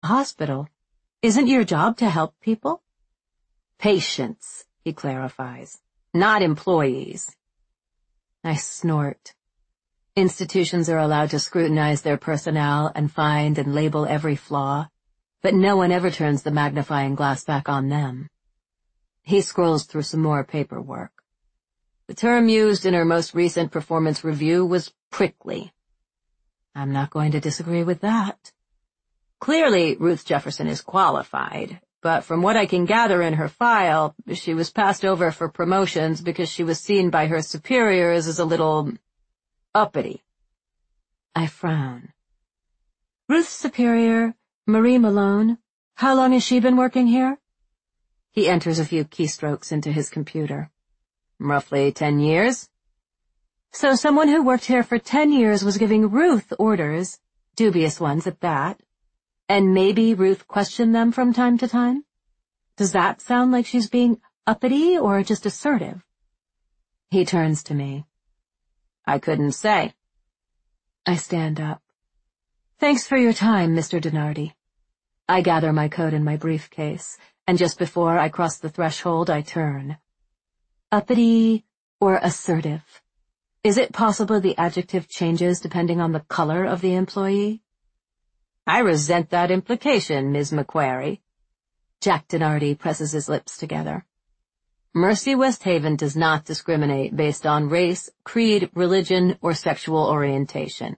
hospital. Isn't your job to help people? Patients, he clarifies, not employees. I snort. Institutions are allowed to scrutinize their personnel and find and label every flaw, but no one ever turns the magnifying glass back on them. He scrolls through some more paperwork. The term used in her most recent performance review was prickly. I'm not going to disagree with that. Clearly, Ruth Jefferson is qualified, but from what I can gather in her file, she was passed over for promotions because she was seen by her superiors as a little uppity. I frown. Ruth's superior, Marie Malone, how long has she been working here? He enters a few keystrokes into his computer. Roughly 10 years. So someone who worked here for 10 years was giving Ruth orders, dubious ones at that, and maybe Ruth questioned them from time to time? Does that sound like she's being uppity or just assertive? He turns to me. I couldn't say. I stand up. Thanks for your time, Mr. Dinardi. I gather my coat and my briefcase, and just before I cross the threshold, I turn. Uppity or assertive? Is it possible the adjective changes depending on the color of the employee? I resent that implication, Ms. McQuarrie. Jack Dinardi presses his lips together. Mercy West Haven does not discriminate based on race, creed, religion, or sexual orientation.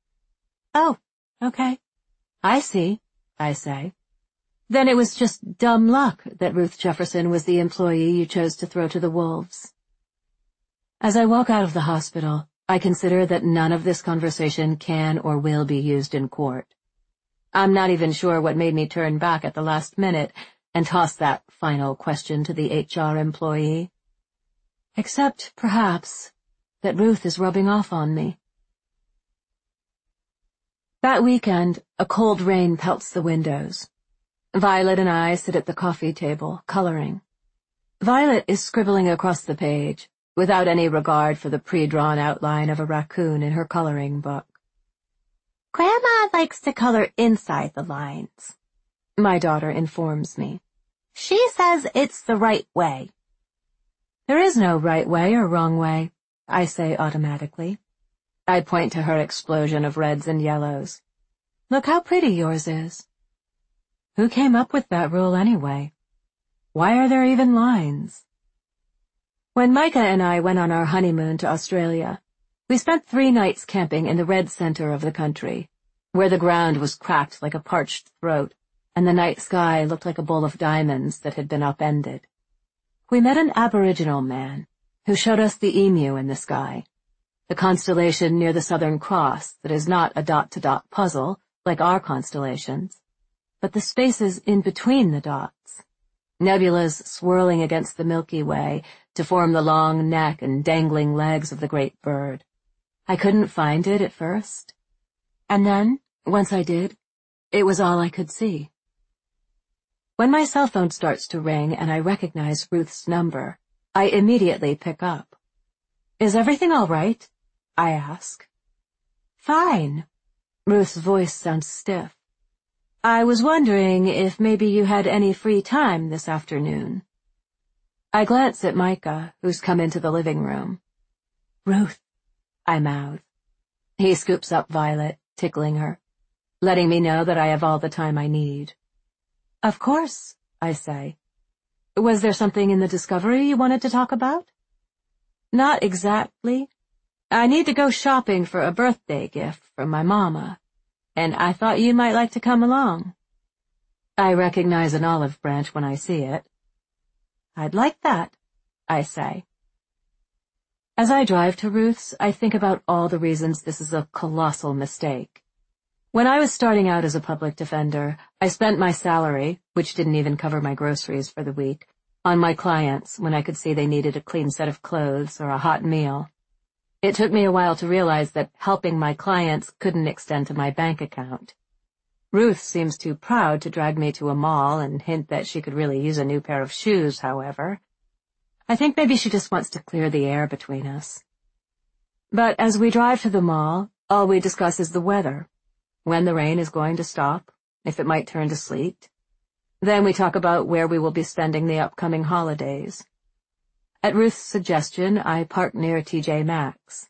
Oh, okay. I see, I say. Then it was just dumb luck that Ruth Jefferson was the employee you chose to throw to the wolves. As I walk out of the hospital, I consider that none of this conversation can or will be used in court. I'm not even sure what made me turn back at the last minute and toss that final question to the HR employee. Except, perhaps, that Ruth is rubbing off on me. That weekend, a cold rain pelts the windows. Violet and I sit at the coffee table, coloring. Violet is scribbling across the page, without any regard for the pre-drawn outline of a raccoon in her coloring book. Grandma likes to color inside the lines, my daughter informs me. She says it's the right way. There is no right way or wrong way, I say automatically. I point to her explosion of reds and yellows. Look how pretty yours is. Who came up with that rule anyway? Why are there even lines? When Micah and I went on our honeymoon to Australia, we spent 3 nights camping in the red center of the country, where the ground was cracked like a parched throat, and the night sky looked like a bowl of diamonds that had been upended. We met an Aboriginal man who showed us the emu in the sky, the constellation near the Southern Cross that is not a dot-to-dot puzzle like our constellations, but the spaces in between the dots, nebulas swirling against the Milky Way to form the long neck and dangling legs of the great bird. I couldn't find it at first. And then, once I did, it was all I could see. When my cell phone starts to ring and I recognize Ruth's number, I immediately pick up. Is everything all right? I ask. Fine. Ruth's voice sounds stiff. I was wondering if maybe you had any free time this afternoon. I glance at Micah, who's come into the living room. Ruth, I mouth. He scoops up Violet, tickling her, letting me know that I have all the time I need. Of course, I say. Was there something in the discovery you wanted to talk about? Not exactly. I need to go shopping for a birthday gift from my mama, and I thought you might like to come along. I recognize an olive branch when I see it. I'd like that, I say. As I drive to Ruth's, I think about all the reasons this is a colossal mistake. When I was starting out as a public defender, I spent my salary, which didn't even cover my groceries for the week, on my clients when I could see they needed a clean set of clothes or a hot meal. It took me a while to realize that helping my clients couldn't extend to my bank account. Ruth seems too proud to drag me to a mall and hint that she could really use a new pair of shoes, however. I think maybe she just wants to clear the air between us. But as we drive to the mall, all we discuss is the weather, when the rain is going to stop, if it might turn to sleet. Then we talk about where we will be spending the upcoming holidays. At Ruth's suggestion, I park near TJ Maxx.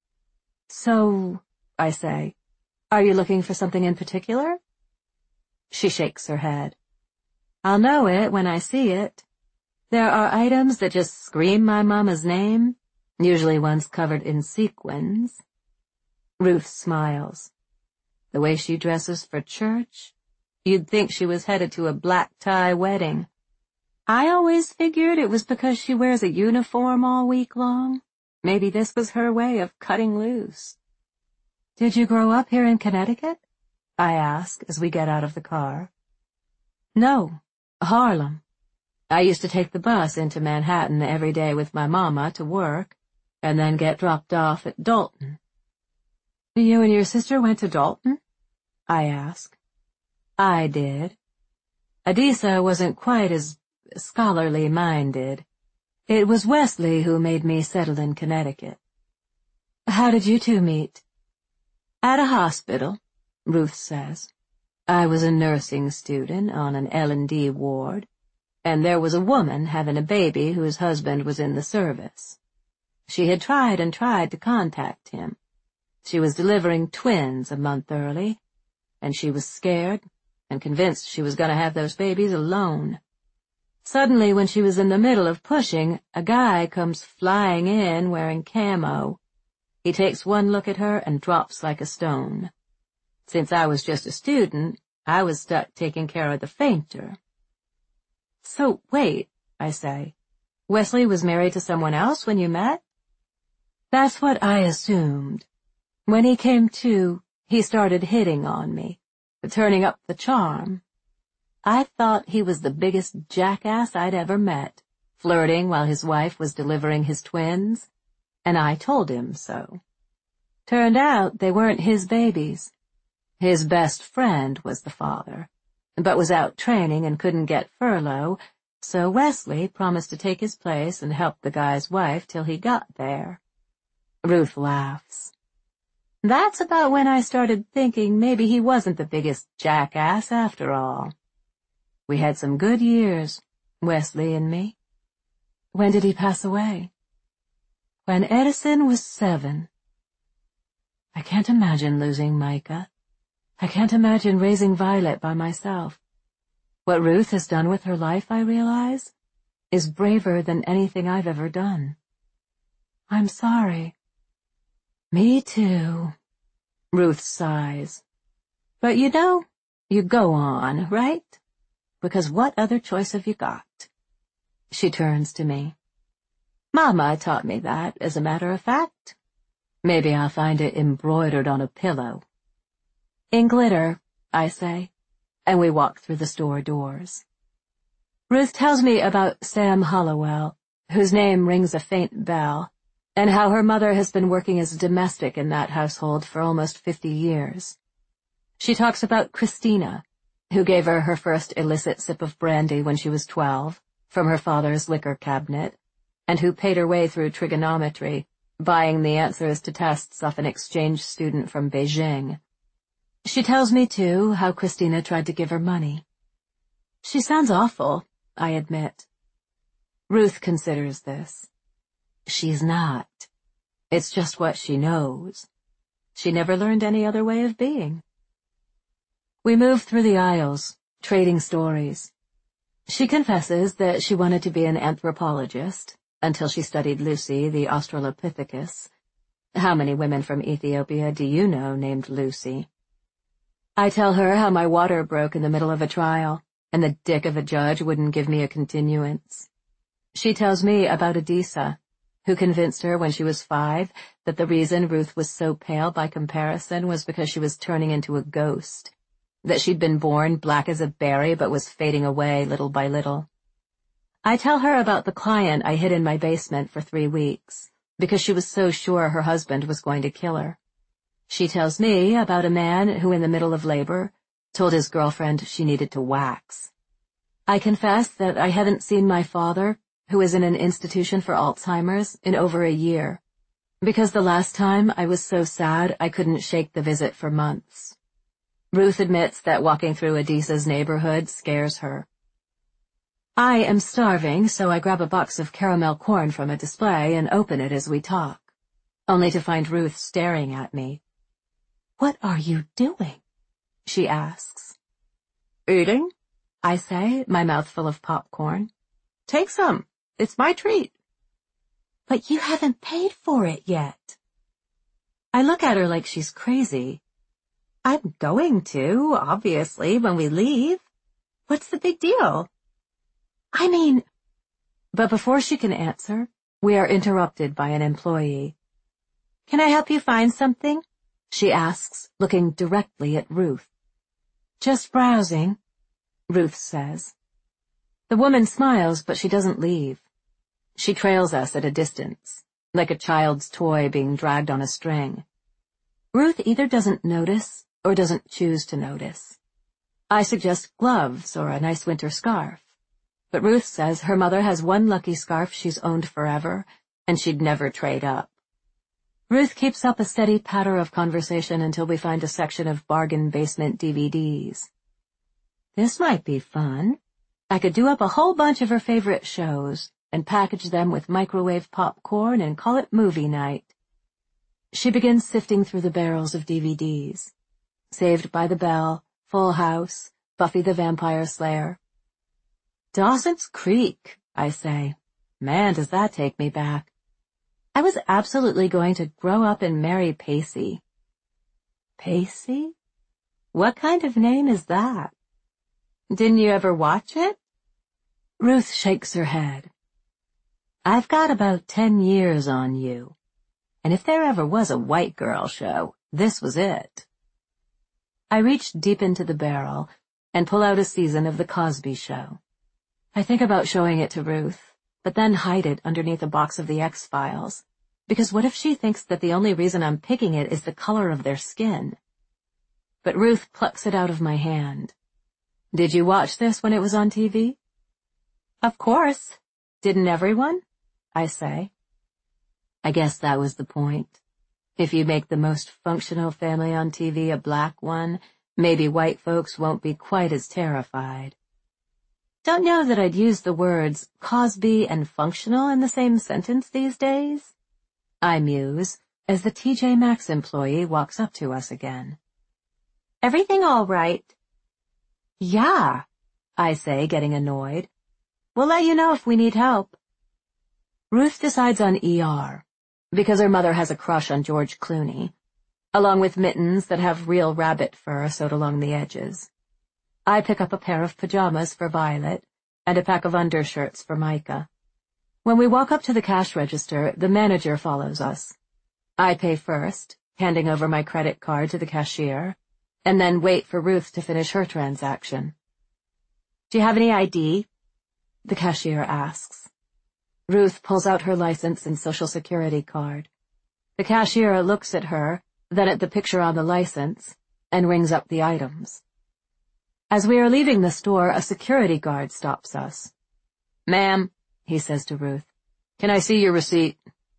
So, I say, are you looking for something in particular? She shakes her head. I'll know it when I see it. There are items that just scream my mama's name, usually ones covered in sequins. Ruth smiles. The way she dresses for church, you'd think she was headed to a black tie wedding. I always figured it was because she wears a uniform all week long. Maybe this was her way of cutting loose. Did you grow up here in Connecticut? I ask as we get out of the car. No, Harlem. I used to take the bus into Manhattan every day with my mama to work, and then get dropped off at Dalton. You and your sister went to Dalton? I ask. I did. Adisa wasn't quite as scholarly minded. It was Wesley who made me settle in Connecticut. How did you two meet? At a hospital, Ruth says. I was a nursing student on an L&D ward, and there was a woman having a baby whose husband was in the service. She had tried and tried to contact him. She was delivering twins a month early, and she was scared and convinced she was going to have those babies alone. Suddenly, when she was in the middle of pushing, a guy comes flying in wearing camo. He takes one look at her and drops like a stone. Since I was just a student, I was stuck taking care of the fainter. So, wait, I say. Wesley was married to someone else when you met? That's what I assumed. When he came to, he started hitting on me, turning up the charm. I thought he was the biggest jackass I'd ever met, flirting while his wife was delivering his twins, and I told him so. Turned out they weren't his babies. His best friend was the father, but was out training and couldn't get furlough, so Wesley promised to take his place and help the guy's wife till he got there. Ruth laughs. That's about when I started thinking maybe he wasn't the biggest jackass after all. We had some good years, Wesley and me. When did he pass away? When Edison was 7. I can't imagine losing Micah. I can't imagine raising Violet by myself. What Ruth has done with her life, I realize, is braver than anything I've ever done. I'm sorry. Me too, Ruth sighs. But you know, you go on, right? Because what other choice have you got? She turns to me. Mama taught me that, as a matter of fact. Maybe I'll find it embroidered on a pillow. In glitter, I say, and we walk through the store doors. Ruth tells me about Sam Hollowell, whose name rings a faint bell, and how her mother has been working as a domestic in that household for almost 50 years. She talks about Christina, who gave her her first illicit sip of brandy when she was 12, from her father's liquor cabinet, and who paid her way through trigonometry, buying the answers to tests off an exchange student from Beijing. She tells me, too, how Christina tried to give her money. She sounds awful, I admit. Ruth considers this. She's not. It's just what she knows. She never learned any other way of being. We move through the aisles, trading stories. She confesses that she wanted to be an anthropologist until she studied Lucy, the Australopithecus. How many women from Ethiopia do you know named Lucy? I tell her how my water broke in the middle of a trial, and the dick of a judge wouldn't give me a continuance. She tells me about Adisa, who convinced her when she was 5 that the reason Ruth was so pale by comparison was because she was turning into a ghost, that she'd been born black as a berry but was fading away little by little. I tell her about the client I hid in my basement for 3 weeks, because she was so sure her husband was going to kill her. She tells me about a man who, in the middle of labor, told his girlfriend she needed to wax. I confess that I haven't seen my father, who is in an institution for Alzheimer's, in over a year, because the last time I was so sad I couldn't shake the visit for months. Ruth admits that walking through Adisa's neighborhood scares her. I am starving, so I grab a box of caramel corn from a display and open it as we talk, only to find Ruth staring at me. "What are you doing?" she asks. "Eating," I say, my mouth full of popcorn. "Take some. It's my treat." "But you haven't paid for it yet." I look at her like she's crazy. "I'm going to, obviously, when we leave. What's the big deal?" "I mean—" But before she can answer, we are interrupted by an employee. "Can I help you find something?" she asks, looking directly at Ruth. "Just browsing," Ruth says. The woman smiles, but she doesn't leave. She trails us at a distance, like a child's toy being dragged on a string. Ruth either doesn't notice or doesn't choose to notice. I suggest gloves or a nice winter scarf, but Ruth says her mother has one lucky scarf she's owned forever, and she'd never trade up. Ruth keeps up a steady patter of conversation until we find a section of bargain basement DVDs. This might be fun. I could do up a whole bunch of her favorite shows and package them with microwave popcorn and call it movie night. She begins sifting through the barrels of DVDs. Saved by the Bell, Full House, Buffy the Vampire Slayer. Dawson's Creek, I say. Man, does that take me back. I was absolutely going to grow up and marry Pacey. Pacey? What kind of name is that? Didn't you ever watch it? Ruth shakes her head. I've got about 10 years on you. And if there ever was a white girl show, this was it. I reach deep into the barrel and pull out a season of The Cosby Show. I think about showing it to Ruth, but then hide it underneath a box of The X-Files, because what if she thinks that the only reason I'm picking it is the color of their skin? But Ruth plucks it out of my hand. Did you watch this when it was on TV? Of course. Didn't everyone? I say. I guess that was the point. If you make the most functional family on TV a black one, maybe white folks won't be quite as terrified. Don't know that I'd use the words Cosby and functional in the same sentence these days. I muse as the TJ Maxx employee walks up to us again. Everything all right? Yeah, I say, getting annoyed. We'll let you know if we need help. Ruth decides on ER, because her mother has a crush on George Clooney, along with mittens that have real rabbit fur sewed along the edges. I pick up a pair of pajamas for Violet and a pack of undershirts for Micah. When we walk up to the cash register, the manager follows us. I pay first, handing over my credit card to the cashier, and then wait for Ruth to finish her transaction. Do you have any ID? The cashier asks. Ruth pulls out her license and Social Security card. The cashier looks at her, then at the picture on the license, and rings up the items. As we are leaving the store, a security guard stops us. Ma'am, he says to Ruth, can I see your receipt?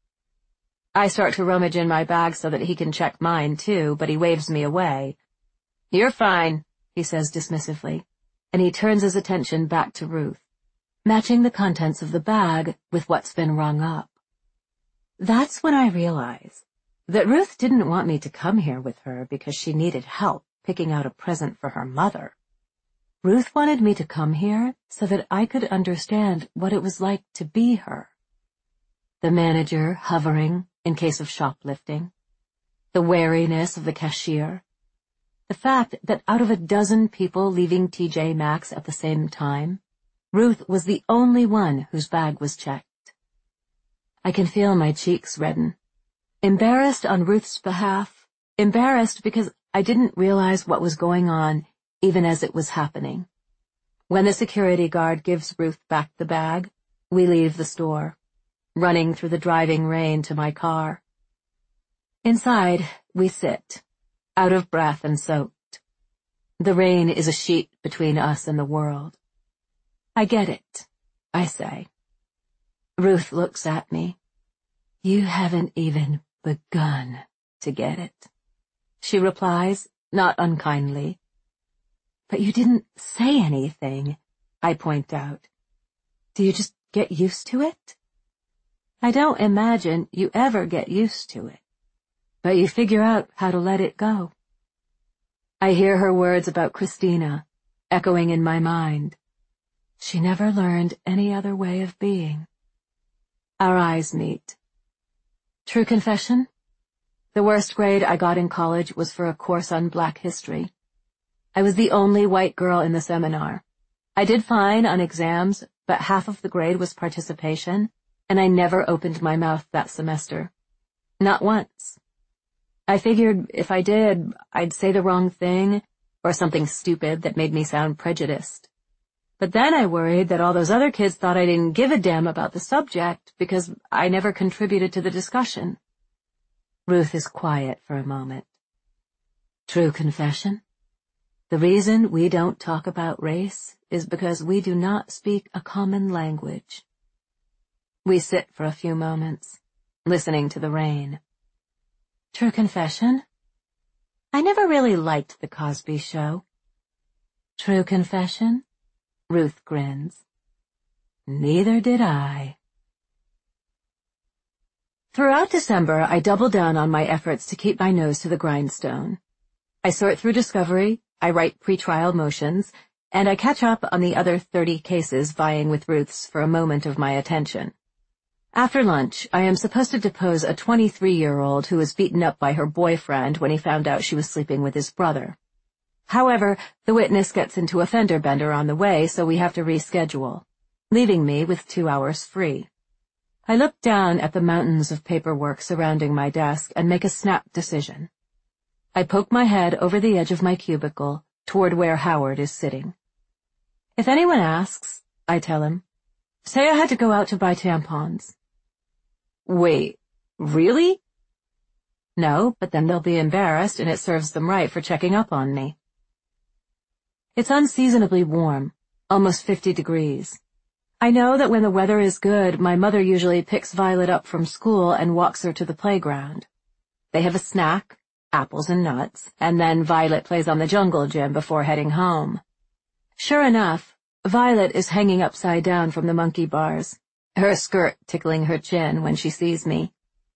I start to rummage in my bag so that he can check mine, too, but he waves me away. You're fine, he says dismissively, and he turns his attention back to Ruth, matching the contents of the bag with what's been rung up. That's when I realize that Ruth didn't want me to come here with her because she needed help picking out a present for her mother. Ruth wanted me to come here so that I could understand what it was like to be her. The manager hovering in case of shoplifting, the wariness of the cashier, the fact that out of a dozen people leaving TJ Maxx at the same time, Ruth was the only one whose bag was checked. I can feel my cheeks redden. Embarrassed on Ruth's behalf, embarrassed because I didn't realize what was going on even as it was happening. When the security guard gives Ruth back the bag, we leave the store, running through the driving rain to my car. Inside, we sit, out of breath and soaked. The rain is a sheet between us and the world. I get it, I say. Ruth looks at me. You haven't even begun to get it. She replies, not unkindly, But you didn't say anything, I point out. Do you just get used to it? I don't imagine you ever get used to it, but you figure out how to let it go. I hear her words about Christina, echoing in my mind. She never learned any other way of being. Our eyes meet. True confession? The worst grade I got in college was for a course on Black history. I was the only white girl in the seminar. I did fine on exams, but half of the grade was participation, and I never opened my mouth that semester. Not once. I figured if I did, I'd say the wrong thing, or something stupid that made me sound prejudiced. But then I worried that all those other kids thought I didn't give a damn about the subject because I never contributed to the discussion. Ruth is quiet for a moment. True confession? The reason we don't talk about race is because we do not speak a common language. We sit for a few moments, listening to the rain. True confession? I never really liked The Cosby Show. True confession? Ruth grins. Neither did I. Throughout December, I double down on my efforts to keep my nose to the grindstone. I sort through discovery, I write pretrial motions, and I catch up on the other 30 cases vying with Ruth's for a moment of my attention. After lunch, I am supposed to depose a 23-year-old who was beaten up by her boyfriend when he found out she was sleeping with his brother. However, the witness gets into a fender bender on the way, so we have to reschedule, leaving me with 2 hours free. I look down at the mountains of paperwork surrounding my desk and make a snap decision. I poke my head over the edge of my cubicle toward where Howard is sitting. If anyone asks, I tell him, say I had to go out to buy tampons. Wait, really? No, but then they'll be embarrassed and it serves them right for checking up on me. It's unseasonably warm, almost 50 degrees. I know that when the weather is good, my mother usually picks Violet up from school and walks her to the playground. They have a snack, apples and nuts, and then Violet plays on the jungle gym before heading home. Sure enough, Violet is hanging upside down from the monkey bars, her skirt tickling her chin when she sees me.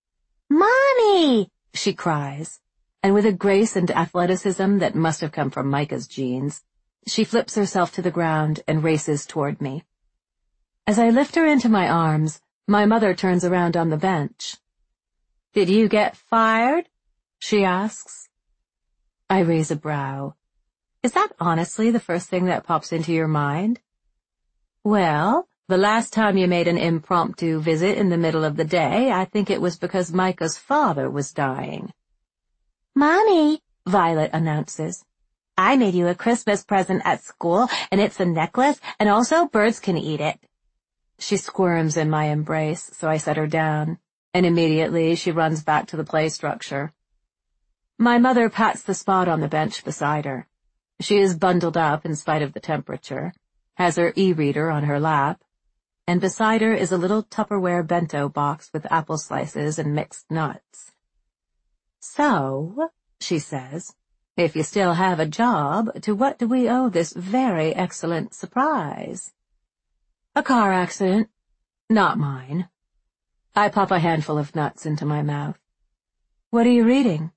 "Mommy!" she cries, and with a grace and athleticism that must have come from Micah's genes, she flips herself to the ground and races toward me. As I lift her into my arms, my mother turns around on the bench. "Did you get fired?" she asks. I raise a brow. Is that honestly the first thing that pops into your mind? Well, the last time you made an impromptu visit in the middle of the day, I think it was because Micah's father was dying. "Mommy," Violet announces, "I made you a Christmas present at school, and it's a necklace, and also birds can eat it." She squirms in my embrace, so I set her down, and immediately she runs back to the play structure. My mother pats the spot on the bench beside her. She is bundled up in spite of the temperature, has her e-reader on her lap, and beside her is a little Tupperware bento box with apple slices and mixed nuts. "So," she says, "if you still have a job, to what do we owe this very excellent surprise?" "A car accident. Not mine." I pop a handful of nuts into my mouth. "What are you reading?"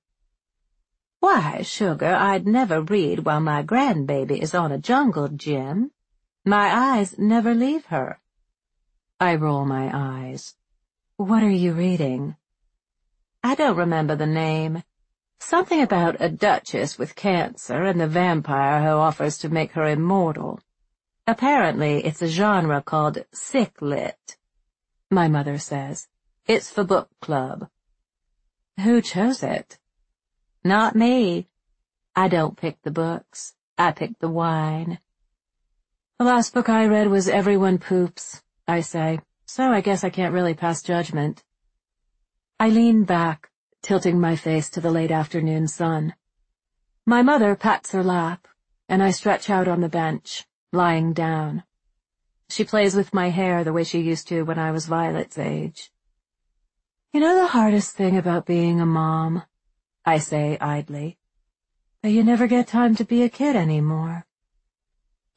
"Why, sugar, I'd never read while my grandbaby is on a jungle gym. My eyes never leave her." I roll my eyes. "What are you reading?" "I don't remember the name. Something about a duchess with cancer and the vampire who offers to make her immortal. Apparently, it's a genre called sick lit," my mother says. "It's for book club." "Who chose it?" "Not me. I don't pick the books. I pick the wine." "The last book I read was Everyone Poops," I say, "so I guess I can't really pass judgment." I lean back, tilting my face to the late afternoon sun. My mother pats her lap, and I stretch out on the bench, lying down. She plays with my hair the way she used to when I was Violet's age. "You know the hardest thing about being a mom?" I say idly. "That you never get time to be a kid anymore.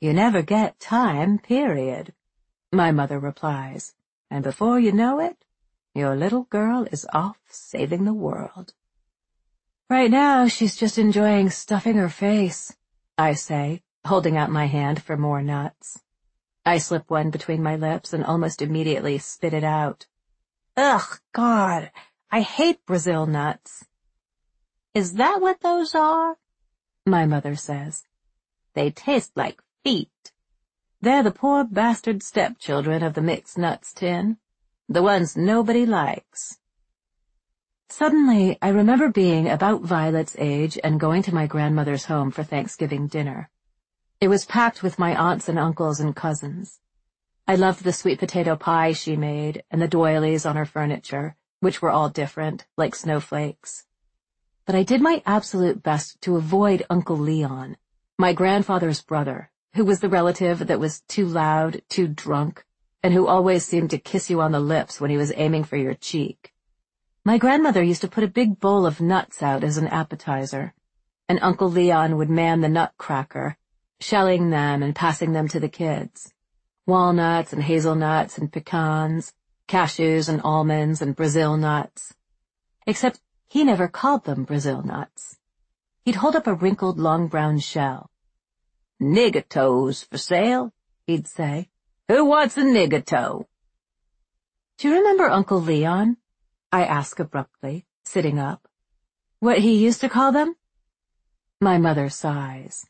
You never get time, period, my mother replies, and before you know it, your little girl is off saving the world. Right now, she's just enjoying stuffing her face, I say, holding out my hand for more nuts. I slip one between my lips and almost immediately spit it out. Ugh, God, I hate Brazil nuts. Is that what those are? My mother says. They taste like feet. They're the poor bastard stepchildren of the mixed nuts tin, the ones nobody likes. Suddenly, I remember being about Violet's age and going to my grandmother's home for Thanksgiving dinner. It was packed with my aunts and uncles and cousins. I loved the sweet potato pie she made and the doilies on her furniture, which were all different, like snowflakes. But I did my absolute best to avoid Uncle Leon, my grandfather's brother, who was the relative that was too loud, too drunk, and who always seemed to kiss you on the lips when he was aiming for your cheek. My grandmother used to put a big bowl of nuts out as an appetizer, and Uncle Leon would man the nutcracker, shelling them and passing them to the kids. Walnuts and hazelnuts and pecans, cashews and almonds and Brazil nuts. Except he never called them Brazil nuts. He'd hold up a wrinkled long brown shell. "Nigger toes for sale," he'd say. "Who wants a nigger toe?" Do you remember Uncle Leon? I ask abruptly, sitting up. What he used to call them? My mother sighs.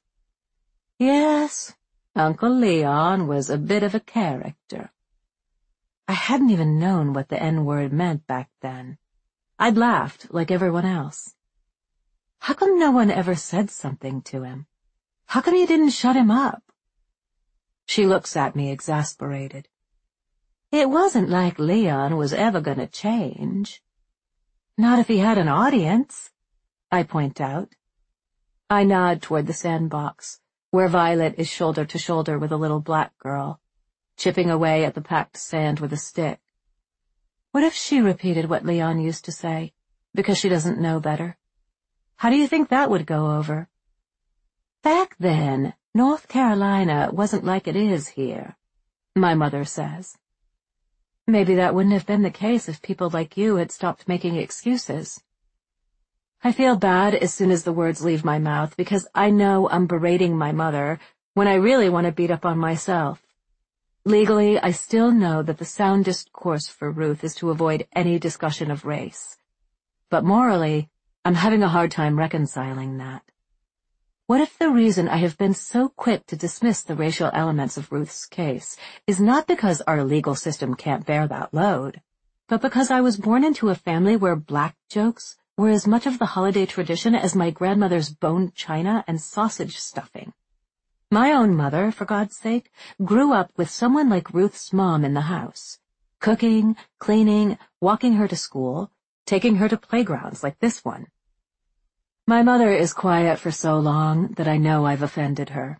Yes, Uncle Leon was a bit of a character. I hadn't even known what the N-word meant back then. I'd laughed like everyone else. How come no one ever said something to him? How come you didn't shut him up? She looks at me exasperated. It wasn't like Leon was ever going to change. Not if he had an audience, I point out. I nod toward the sandbox, where Violet is shoulder to shoulder with a little black girl, chipping away at the packed sand with a stick. What if she repeated what Leon used to say, because she doesn't know better? How do you think that would go over? Back then, North Carolina wasn't like it is here, my mother says. Maybe that wouldn't have been the case if people like you had stopped making excuses. I feel bad as soon as the words leave my mouth because I know I'm berating my mother when I really want to beat up on myself. Legally, I still know that the soundest course for Ruth is to avoid any discussion of race. But morally, I'm having a hard time reconciling that. What if the reason I have been so quick to dismiss the racial elements of Ruth's case is not because our legal system can't bear that load, but because I was born into a family where black jokes were as much of the holiday tradition as my grandmother's boned china and sausage stuffing? My own mother, for God's sake, grew up with someone like Ruth's mom in the house, cooking, cleaning, walking her to school, taking her to playgrounds like this one. My mother is quiet for so long that I know I've offended her.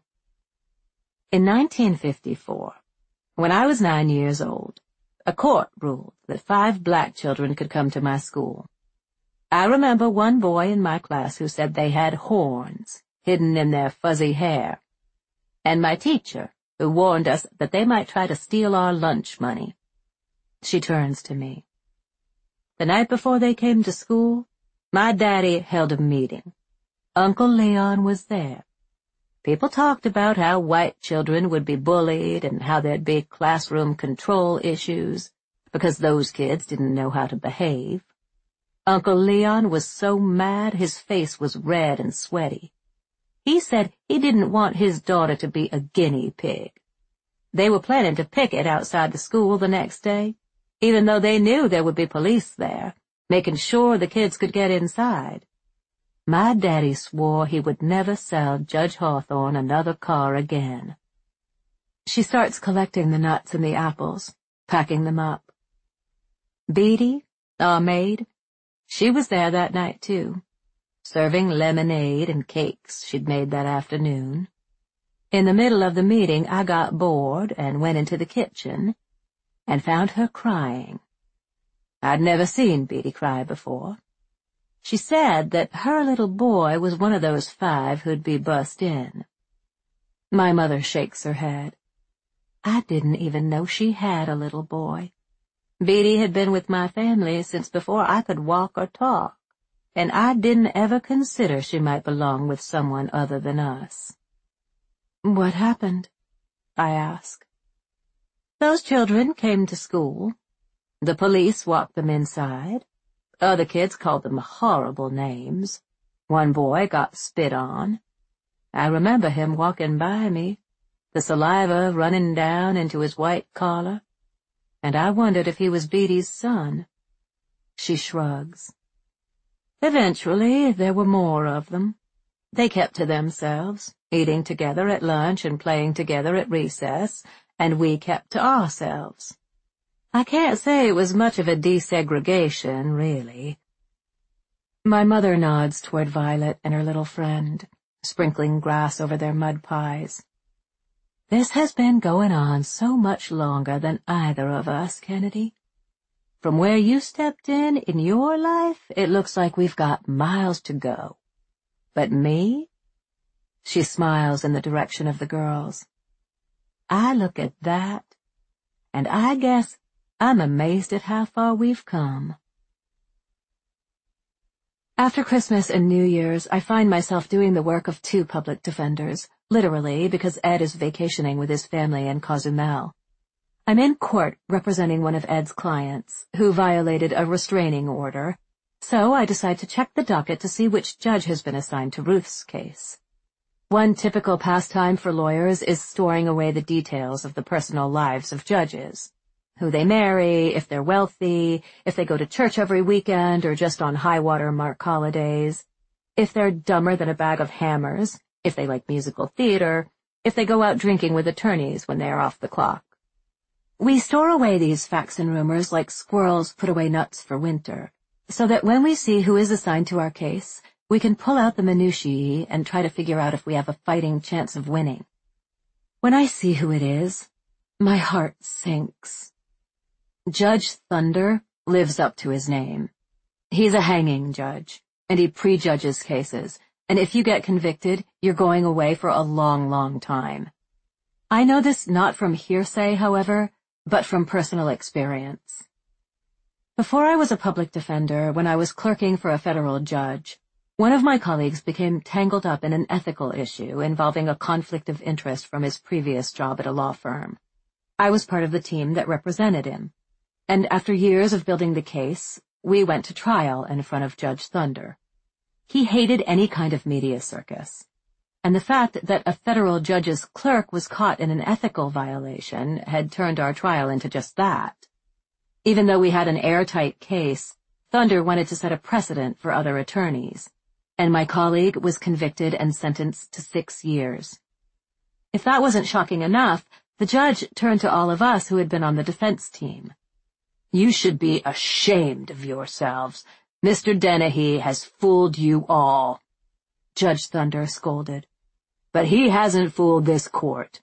In 1954, when I was 9 years old, a court ruled that 5 black children could come to my school. I remember one boy in my class who said they had horns hidden in their fuzzy hair, and my teacher who warned us that they might try to steal our lunch money. She turns to me. The night before they came to school, my daddy held a meeting. Uncle Leon was there. People talked about how white children would be bullied and how there'd be classroom control issues because those kids didn't know how to behave. Uncle Leon was so mad his face was red and sweaty. He said he didn't want his daughter to be a guinea pig. They were planning to picket outside the school the next day, even though they knew there would be police there, making sure the kids could get inside. My daddy swore he would never sell Judge Hawthorne another car again. She starts collecting the nuts and the apples, packing them up. Beatty, our maid, she was there that night too, serving lemonade and cakes she'd made that afternoon. In the middle of the meeting, I got bored and went into the kitchen and found her crying. I'd never seen Beatty cry before. She said that her little boy was one of those 5 who'd be bussed in. My mother shakes her head. I didn't even know she had a little boy. Beatty had been with my family since before I could walk or talk, and I didn't ever consider she might belong with someone other than us. What happened? I ask. Those children came to school. The police walked them inside. Other kids called them horrible names. One boy got spit on. I remember him walking by me, the saliva running down into his white collar, and I wondered if he was Beatty's son. She shrugs. Eventually, there were more of them. They kept to themselves, eating together at lunch and playing together at recess, and we kept to ourselves. I can't say it was much of a desegregation, really. My mother nods toward Violet and her little friend, sprinkling grass over their mud pies. This has been going on so much longer than either of us, Kennedy. From where you stepped in your life, it looks like we've got miles to go. But me? She smiles in the direction of the girls. I look at that, and I guess I'm amazed at how far we've come. After Christmas and New Year's, I find myself doing the work of 2 public defenders, literally because Ed is vacationing with his family in Cozumel. I'm in court representing one of Ed's clients, who violated a restraining order, so I decide to check the docket to see which judge has been assigned to Ruth's case. One typical pastime for lawyers is storing away the details of the personal lives of judges. Who they marry, if they're wealthy, if they go to church every weekend or just on high-water mark holidays, if they're dumber than a bag of hammers, if they like musical theater, if they go out drinking with attorneys when they are off the clock. We store away these facts and rumors like squirrels put away nuts for winter, so that when we see who is assigned to our case, we can pull out the minutiae and try to figure out if we have a fighting chance of winning. When I see who it is, my heart sinks. Judge Thunder lives up to his name. He's a hanging judge, and he prejudges cases, and if you get convicted, you're going away for a long, long time. I know this not from hearsay, however, but from personal experience. Before I was a public defender, when I was clerking for a federal judge, one of my colleagues became tangled up in an ethical issue involving a conflict of interest from his previous job at a law firm. I was part of the team that represented him. And after years of building the case, we went to trial in front of Judge Thunder. He hated any kind of media circus, and the fact that a federal judge's clerk was caught in an ethical violation had turned our trial into just that. Even though we had an airtight case, Thunder wanted to set a precedent for other attorneys, and my colleague was convicted and sentenced to 6 years. If that wasn't shocking enough, the judge turned to all of us who had been on the defense team. You should be ashamed of yourselves. Mr. Dennehy has fooled you all, Judge Thunder scolded. But he hasn't fooled this court.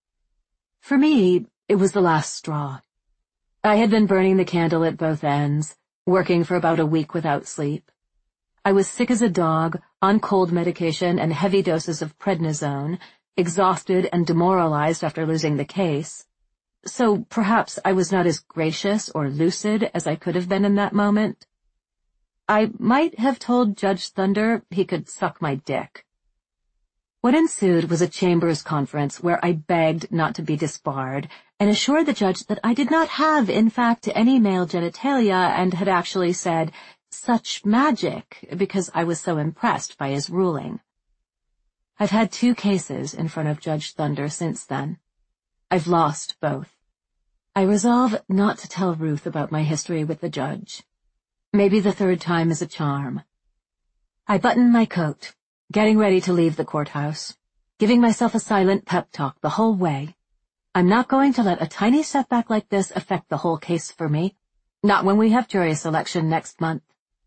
For me, it was the last straw. I had been burning the candle at both ends, working for about a week without sleep. I was sick as a dog, on cold medication and heavy doses of prednisone, exhausted and demoralized after losing the case. So perhaps I was not as gracious or lucid as I could have been in that moment. I might have told Judge Thunder he could suck my dick. What ensued was a chambers conference where I begged not to be disbarred and assured the judge that I did not have, in fact, any male genitalia and had actually said, "Such magic," because I was so impressed by his ruling. I've had 2 cases in front of Judge Thunder since then. I've lost both. I resolve not to tell Ruth about my history with the judge. Maybe the 3rd time is a charm. I button my coat, getting ready to leave the courthouse, giving myself a silent pep talk the whole way. I'm not going to let a tiny setback like this affect the whole case for me, not when we have jury selection next month.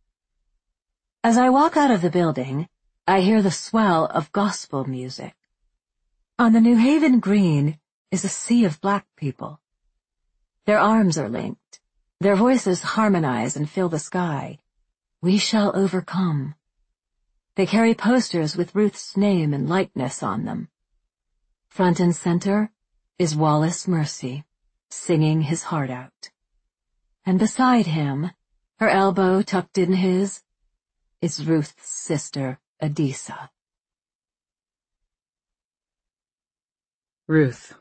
As I walk out of the building, I hear the swell of gospel music. On the New Haven Green is a sea of black people. Their arms are linked. Their voices harmonize and fill the sky. We shall overcome. They carry posters with Ruth's name and likeness on them. Front and center is Wallace Mercy, singing his heart out. And beside him, her elbow tucked in his, is Ruth's sister, Adisa. Ruth.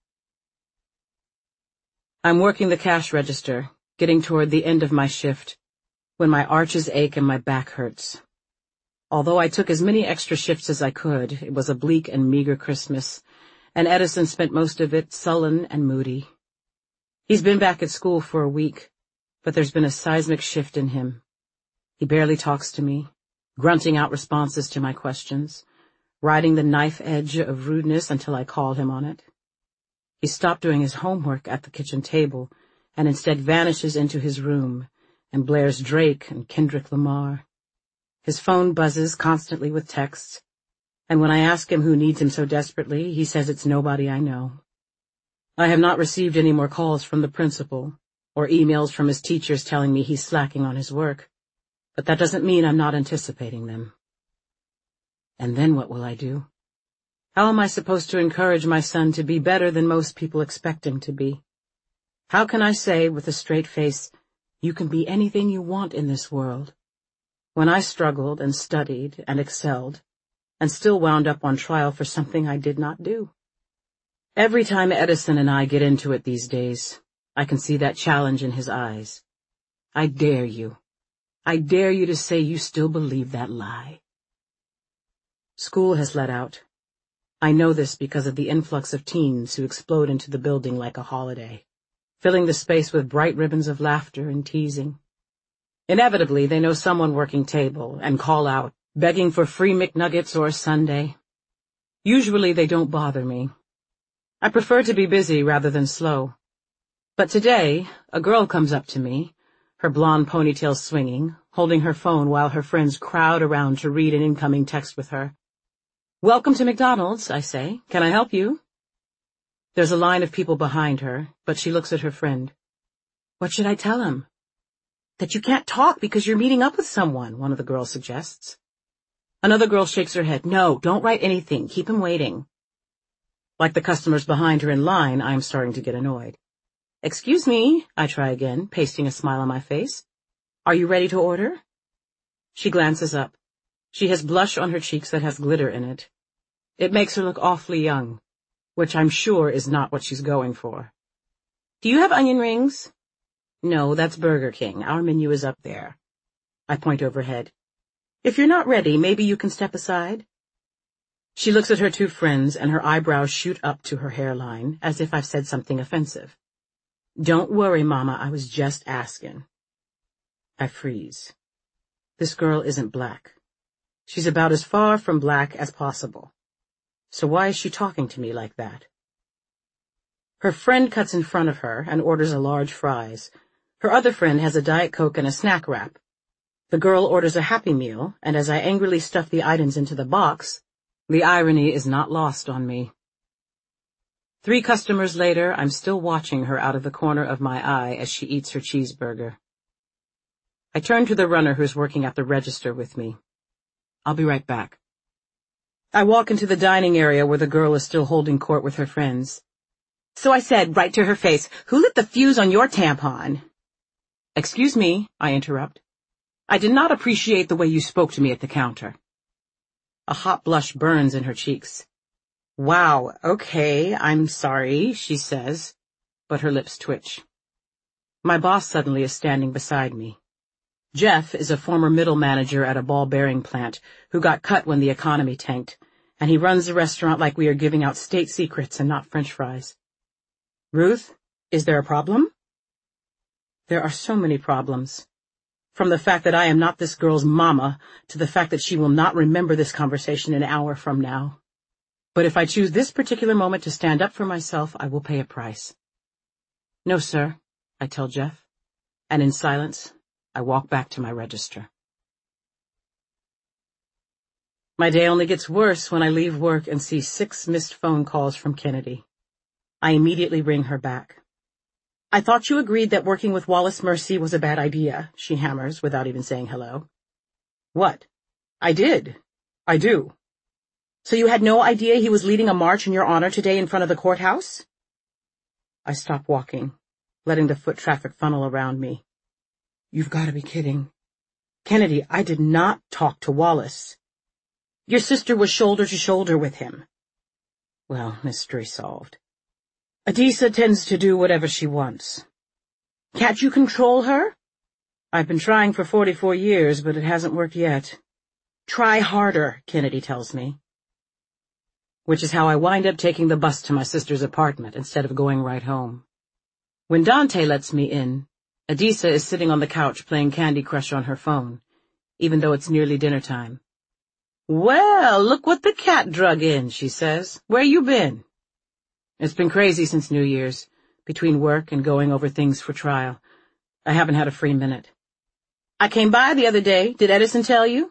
I'm working the cash register, getting toward the end of my shift, when my arches ache and my back hurts. Although I took as many extra shifts as I could, it was a bleak and meager Christmas, and Edison spent most of it sullen and moody. He's been back at school for a week, but there's been a seismic shift in him. He barely talks to me, grunting out responses to my questions, riding the knife edge of rudeness until I call him on it. He stopped doing his homework at the kitchen table and instead vanishes into his room and blares Drake and Kendrick Lamar. His phone buzzes constantly with texts, and when I ask him who needs him so desperately, he says it's nobody I know. I have not received any more calls from the principal or emails from his teachers telling me he's slacking on his work, but that doesn't mean I'm not anticipating them. And then what will I do? How am I supposed to encourage my son to be better than most people expect him to be? How can I say with a straight face, you can be anything you want in this world, when I struggled and studied and excelled, and still wound up on trial for something I did not do? Every time Edison and I get into it these days, I can see that challenge in his eyes. I dare you. I dare you to say you still believe that lie. School has let out. I know this because of the influx of teens who explode into the building like a holiday, filling the space with bright ribbons of laughter and teasing. Inevitably, they know someone working table and call out, begging for free McNuggets or a sundae. Usually they don't bother me. I prefer to be busy rather than slow. But today, a girl comes up to me, her blonde ponytail swinging, holding her phone while her friends crowd around to read an incoming text with her. "Welcome to McDonald's," I say. "Can I help you?" There's a line of people behind her, but she looks at her friend. "What should I tell him?" "That you can't talk because you're meeting up with someone," one of the girls suggests. Another girl shakes her head. "No, don't write anything. Keep him waiting." Like the customers behind her in line, I am starting to get annoyed. "Excuse me," I try again, pasting a smile on my face. "Are you ready to order?" She glances up. She has blush on her cheeks that has glitter in it. It makes her look awfully young, which I'm sure is not what she's going for. "Do you have onion rings?" "No, that's Burger King. Our menu is up there." I point overhead. "If you're not ready, maybe you can step aside." She looks at her two friends, and her eyebrows shoot up to her hairline, as if I've said something offensive. "Don't worry, Mama, I was just asking." I freeze. This girl isn't black. She's about as far from black as possible. So why is she talking to me like that? Her friend cuts in front of her and orders a large fries. Her other friend has a Diet Coke and a snack wrap. The girl orders a Happy Meal, and as I angrily stuff the items into the box, the irony is not lost on me. 3 customers later, I'm still watching her out of the corner of my eye as she eats her cheeseburger. I turn to the runner who's working at the register with me. "I'll be right back." I walk into the dining area where the girl is still holding court with her friends. "So I said, right to her face, 'Who lit the fuse on your tampon?'" "Excuse me," I interrupt. "I did not appreciate the way you spoke to me at the counter." A hot blush burns in her cheeks. "Wow, okay, I'm sorry," she says, but her lips twitch. My boss suddenly is standing beside me. Jeff is a former middle manager at a ball bearing plant who got cut when the economy tanked, and he runs the restaurant like we are giving out state secrets and not French fries. "Ruth, is there a problem?" There are so many problems. From the fact that I am not this girl's mama to the fact that she will not remember this conversation an hour from now. But if I choose this particular moment to stand up for myself, I will pay a price. "No, sir," I tell Jeff, and in silence, I walk back to my register. My day only gets worse when I leave work and see 6 missed phone calls from Kennedy. I immediately ring her back. "I thought you agreed that working with Wallace Mercy was a bad idea," she hammers without even saying hello. "What? I did. I do." So you had no idea he was leading a march in your honor today in front of the courthouse? I stopped walking, letting the foot traffic funnel around me. You've got to be kidding. Kennedy, I did not talk to Wallace. Your sister was shoulder to shoulder with him. Well, mystery solved. Adisa tends to do whatever she wants. Can't you control her? I've been trying for 44 years, but it hasn't worked yet. Try harder, Kennedy tells me. Which is how I wind up taking the bus to my sister's apartment instead of going right home. When Dante lets me in, Adisa is sitting on the couch playing Candy Crush on her phone, even though it's nearly dinner time. Well, look what the cat drug in, she says. Where you been? It's been crazy since New Year's, between work and going over things for trial. I haven't had a free minute. I came by the other day. Did Edison tell you?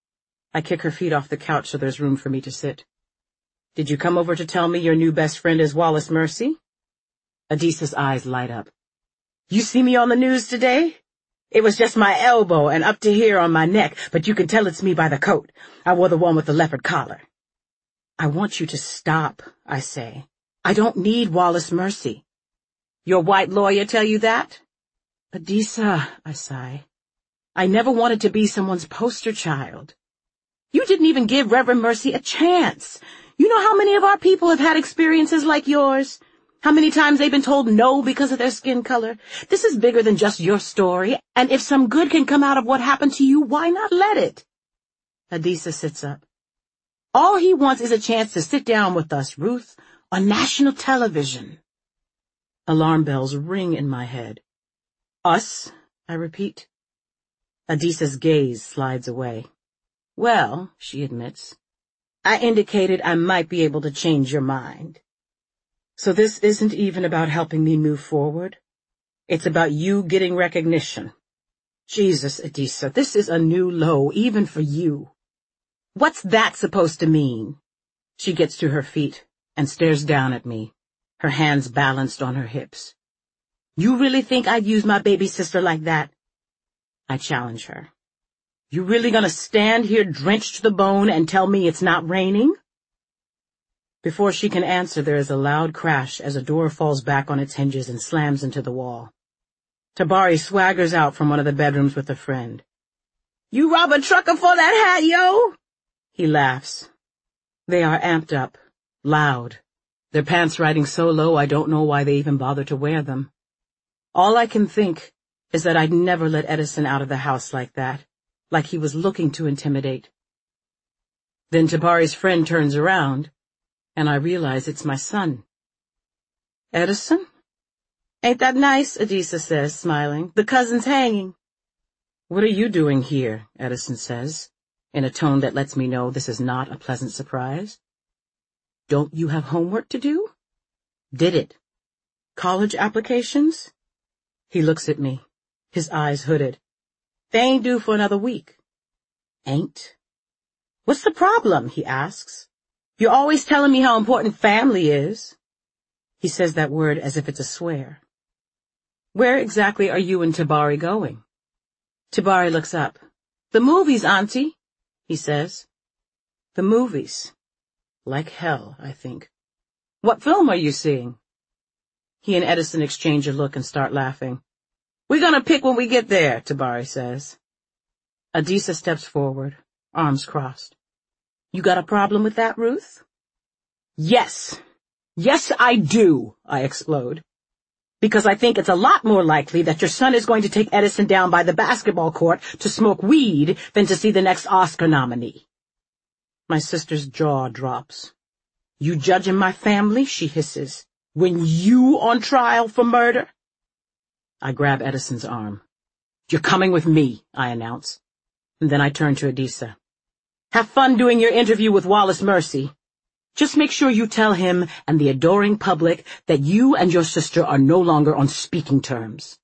I kick her feet off the couch so there's room for me to sit. Did you come over to tell me your new best friend is Wallace Mercy? Adisa's eyes light up. You see me on the news today? It was just my elbow and up to here on my neck, but you can tell it's me by the coat. I wore the one with the leopard collar. I want you to stop, I say. I don't need Wallace Mercy. Your white lawyer tell you that? Adisa, I sigh. I never wanted to be someone's poster child. You didn't even give Reverend Mercy a chance. You know how many of our people have had experiences like yours? How many times they've been told no because of their skin color? This is bigger than just your story, and if some good can come out of what happened to you, why not let it? Adisa sits up. All he wants is a chance to sit down with us, Ruth, on national television. Alarm bells ring in my head. Us, I repeat. Adisa's gaze slides away. Well, she admits, I indicated I might be able to change your mind. So this isn't even about helping me move forward. It's about you getting recognition. Jesus, Adisa, this is a new low, even for you. What's that supposed to mean? She gets to her feet and stares down at me, her hands balanced on her hips. You really think I'd use my baby sister like that? I challenge her. You really gonna stand here drenched to the bone and tell me it's not raining? Before she can answer, there is a loud crash as a door falls back on its hinges and slams into the wall. Tabari swaggers out from one of the bedrooms with a friend. You rob a trucker for that hat, yo? He laughs. They are amped up, loud, their pants riding so low I don't know why they even bother to wear them. All I can think is that I'd never let Edison out of the house like that, like he was looking to intimidate. Then Tabari's friend turns around, and I realize it's my son. Edison? Ain't that nice, Adisa says, smiling. The cousin's hanging. What are you doing here? Edison says, in a tone that lets me know this is not a pleasant surprise. Don't you have homework to do? Did it? College applications? He looks at me, his eyes hooded. They ain't due for another week. Ain't? What's the problem? He asks. You're always telling me how important family is. He says that word as if it's a swear. Where exactly are you and Tabari going? Tabari looks up. The movies, Auntie, he says. The movies. Like hell, I think. What film are you seeing? He and Edison exchange a look and start laughing. We're gonna pick when we get there, Tabari says. Adisa steps forward, arms crossed. You got a problem with that, Ruth? Yes. Yes, I do, I explode. Because I think it's a lot more likely that your son is going to take Edison down by the basketball court to smoke weed than to see the next Oscar nominee. My sister's jaw drops. You judging my family, she hisses, when you on trial for murder? I grab Edison's arm. You're coming with me, I announce. And then I turn to Adisa. Have fun doing your interview with Wallace Mercy. Just make sure you tell him and the adoring public that you and your sister are no longer on speaking terms.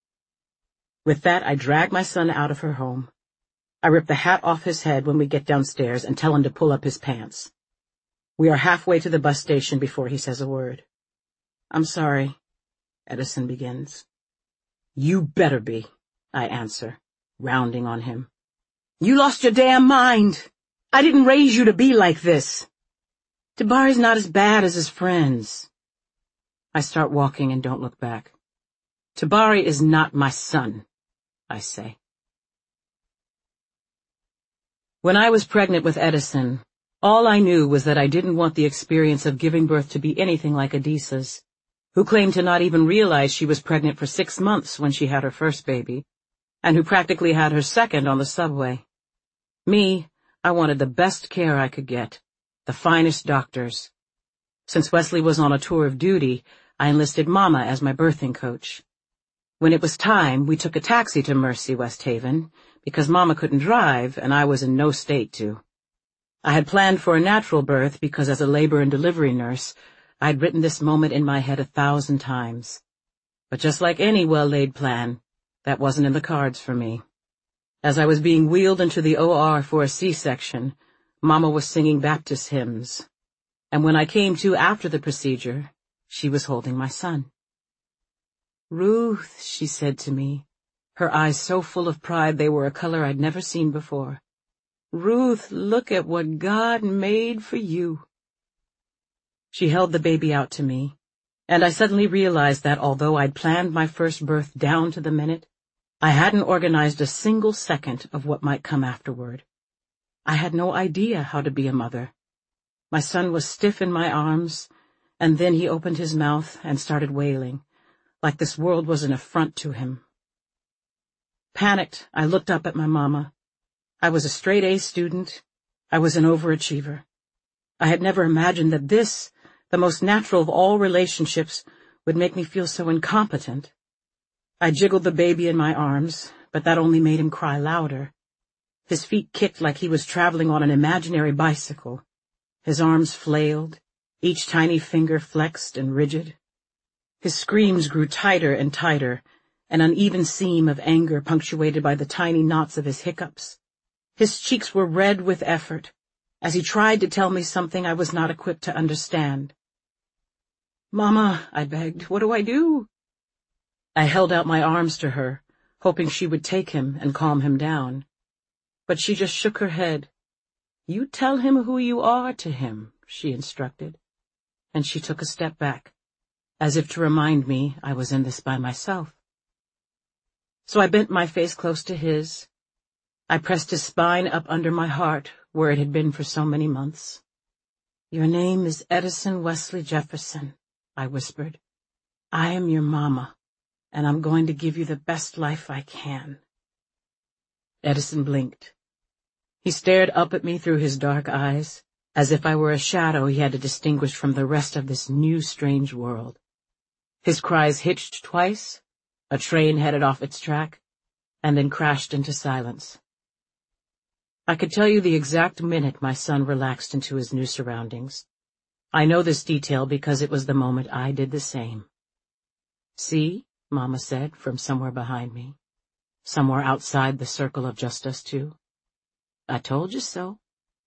With that, I drag my son out of her home. I rip the hat off his head when we get downstairs and tell him to pull up his pants. We are halfway to the bus station before he says a word. I'm sorry, Edison begins. You better be, I answer, rounding on him. You lost your damn mind. I didn't raise you to be like this. Tabari's not as bad as his friends. I start walking and don't look back. Tabari is not my son, I say. When I was pregnant with Edison, all I knew was that I didn't want the experience of giving birth to be anything like Adisa's, who claimed to not even realize she was pregnant for 6 months when she had her first baby, and who practically had her second on the subway. Me, I wanted the best care I could get, the finest doctors. Since Wesley was on a tour of duty, I enlisted Mama as my birthing coach. When it was time, we took a taxi to Mercy, West Haven, because Mama couldn't drive and I was in no state to. I had planned for a natural birth because as a labor and delivery nurse, I'd written this moment in my head 1,000 times. But just like any well-laid plan, that wasn't in the cards for me. As I was being wheeled into the OR for a C-section, Mama was singing Baptist hymns. And when I came to after the procedure, she was holding my son. "Ruth," she said to me, her eyes so full of pride they were a color I'd never seen before. "Ruth, look at what God made for you." She held the baby out to me, and I suddenly realized that although I'd planned my first birth down to the minute, I hadn't organized a single second of what might come afterward. I had no idea how to be a mother. My son was stiff in my arms, and then he opened his mouth and started wailing, like this world was an affront to him. Panicked, I looked up at my mama. I was a straight-A student. I was an overachiever. I had never imagined that this, the most natural of all relationships, would make me feel so incompetent. I jiggled the baby in my arms, but that only made him cry louder. His feet kicked like he was traveling on an imaginary bicycle. His arms flailed, each tiny finger flexed and rigid. His screams grew tighter and tighter, an uneven seam of anger punctuated by the tiny knots of his hiccups. His cheeks were red with effort, as he tried to tell me something I was not equipped to understand. "Mama," I begged, "what do I do?" I held out my arms to her, hoping she would take him and calm him down. But she just shook her head. "You tell him who you are to him," she instructed, and she took a step back, as if to remind me I was in this by myself. So I bent my face close to his. I pressed his spine up under my heart, where it had been for so many months. "Your name is Edison Wesley Jefferson," I whispered. "I am your mama, and I'm going to give you the best life I can." Edison blinked. He stared up at me through his dark eyes, as if I were a shadow he had to distinguish from the rest of this new, strange world. His cries hitched twice, a train headed off its track, and then crashed into silence. I could tell you the exact minute my son relaxed into his new surroundings. I know this detail because it was the moment I did the same. "See," Mama said from somewhere behind me, somewhere outside the circle of just us two. "I told you so."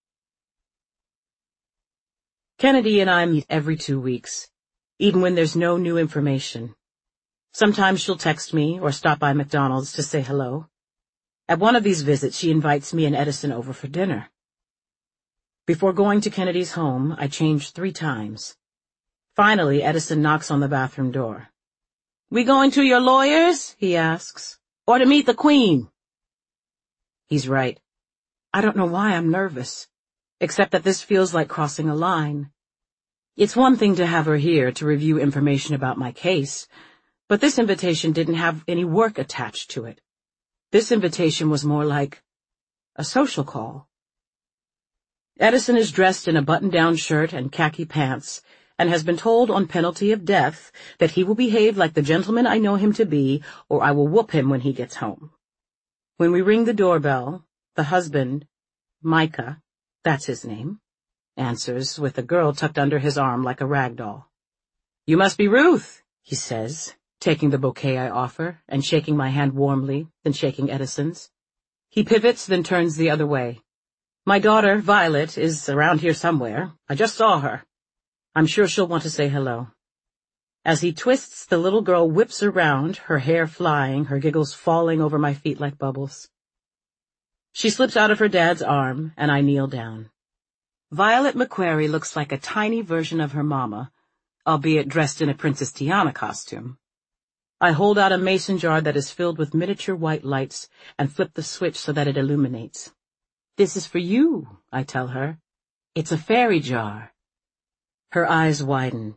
Kennedy and I meet every 2 weeks, even when there's no new information. Sometimes she'll text me or stop by McDonald's to say hello. At one of these visits, she invites me and Edison over for dinner. Before going to Kennedy's home, I changed 3 times. Finally, Edison knocks on the bathroom door. "We going to your lawyer's?" he asks. "Or to meet the Queen?" He's right. I don't know why I'm nervous, except that this feels like crossing a line. It's one thing to have her here to review information about my case, but this invitation didn't have any work attached to it. This invitation was more like a social call. Edison is dressed in a button-down shirt and khaki pants, and has been told on penalty of death that he will behave like the gentleman I know him to be, or I will whoop him when he gets home. When we ring the doorbell, the husband, Micah, that's his name, answers with a girl tucked under his arm like a rag doll. "You must be Ruth," he says, taking the bouquet I offer and shaking my hand warmly, then shaking Edison's. He pivots, then turns the other way. "My daughter, Violet, is around here somewhere. I just saw her. I'm sure she'll want to say hello." As he twists, the little girl whips around, her hair flying, her giggles falling over my feet like bubbles. She slips out of her dad's arm, and I kneel down. Violet McQuarrie looks like a tiny version of her mama, albeit dressed in a Princess Tiana costume. I hold out a mason jar that is filled with miniature white lights and flip the switch so that it illuminates. "This is for you," I tell her. "It's a fairy jar." Her eyes widen.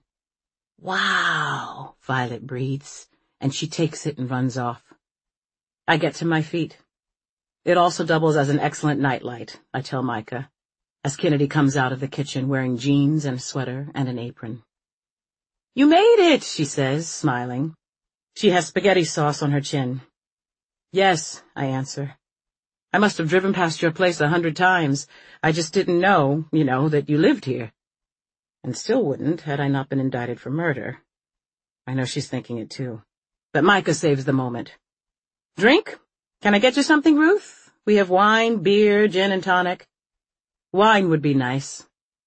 "Wow," Violet breathes, and she takes it and runs off. I get to my feet. "It also doubles as an excellent nightlight," I tell Micah, as Kennedy comes out of the kitchen wearing jeans and a sweater and an apron. "You made it," she says, smiling. She has spaghetti sauce on her chin. "Yes," I answer. "I must have driven past your place 100 times. I just didn't know, that you lived here. And still wouldn't had I not been indicted for murder." I know she's thinking it too. But Micah saves the moment. "Drink? Can I get you something, Ruth? We have wine, beer, gin and tonic." "Wine would be nice."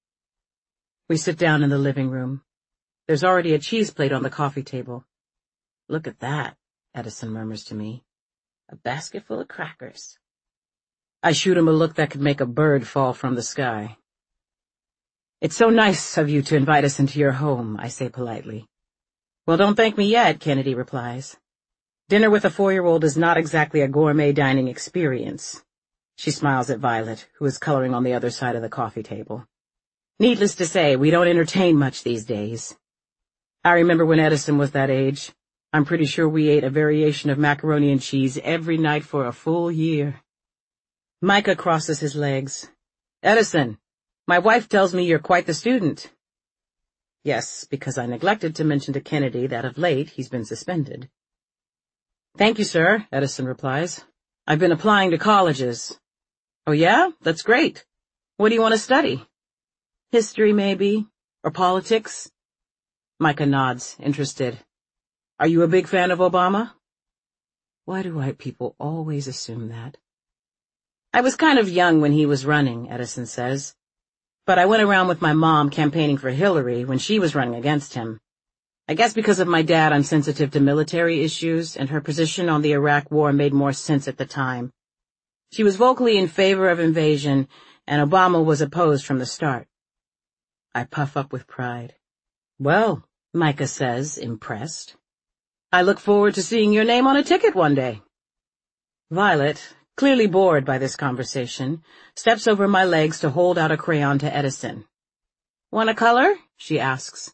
We sit down in the living room. There's already a cheese plate on the coffee table. "Look at that," Edison murmurs to me. "A basket full of crackers." I shoot him a look that could make a bird fall from the sky. "It's so nice of you to invite us into your home," I say politely. "Well, don't thank me yet," Kennedy replies. "Dinner with a 4-year-old is not exactly a gourmet dining experience." She smiles at Violet, who is coloring on the other side of the coffee table. "Needless to say, we don't entertain much these days. I remember when Edison was that age. I'm pretty sure we ate a variation of macaroni and cheese every night for a full year." Micah crosses his legs. "Edison, my wife tells me you're quite the student." Yes, because I neglected to mention to Kennedy that of late he's been suspended. "Thank you, sir," Edison replies. "I've been applying to colleges." "Oh yeah? That's great. What do you want to study?" "History, maybe. Or politics." Micah nods, interested. "Are you a big fan of Obama?" Why do white people always assume that? "I was kind of young when he was running," Edison says. "But I went around with my mom campaigning for Hillary when she was running against him. I guess because of my dad I'm sensitive to military issues, and her position on the Iraq War made more sense at the time. She was vocally in favor of invasion, and Obama was opposed from the start." I puff up with pride. "Well," Micah says, impressed, "I look forward to seeing your name on a ticket one day." Violet, clearly bored by this conversation, steps over my legs to hold out a crayon to Edison. "Want a color?" she asks.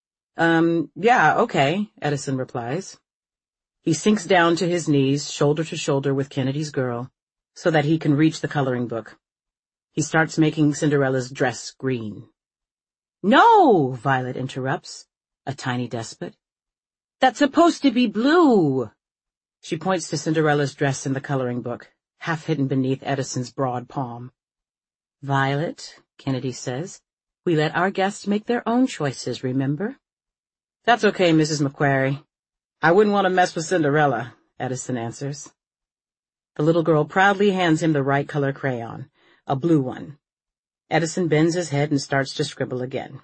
Yeah, okay," Edison replies. He sinks down to his knees, shoulder to shoulder with Kennedy's girl, so that he can reach the coloring book. He starts making Cinderella's dress green. "No," Violet interrupts, a tiny despot. "That's supposed to be blue." She points to Cinderella's dress in the coloring book, half hidden beneath Edison's broad palm. "Violet," Kennedy says, "we let our guests make their own choices, remember?" "That's okay, Mrs. McQuarrie. I wouldn't want to mess with Cinderella," Edison answers. The little girl proudly hands him the right color crayon, a blue one. Edison bends his head and starts to scribble again.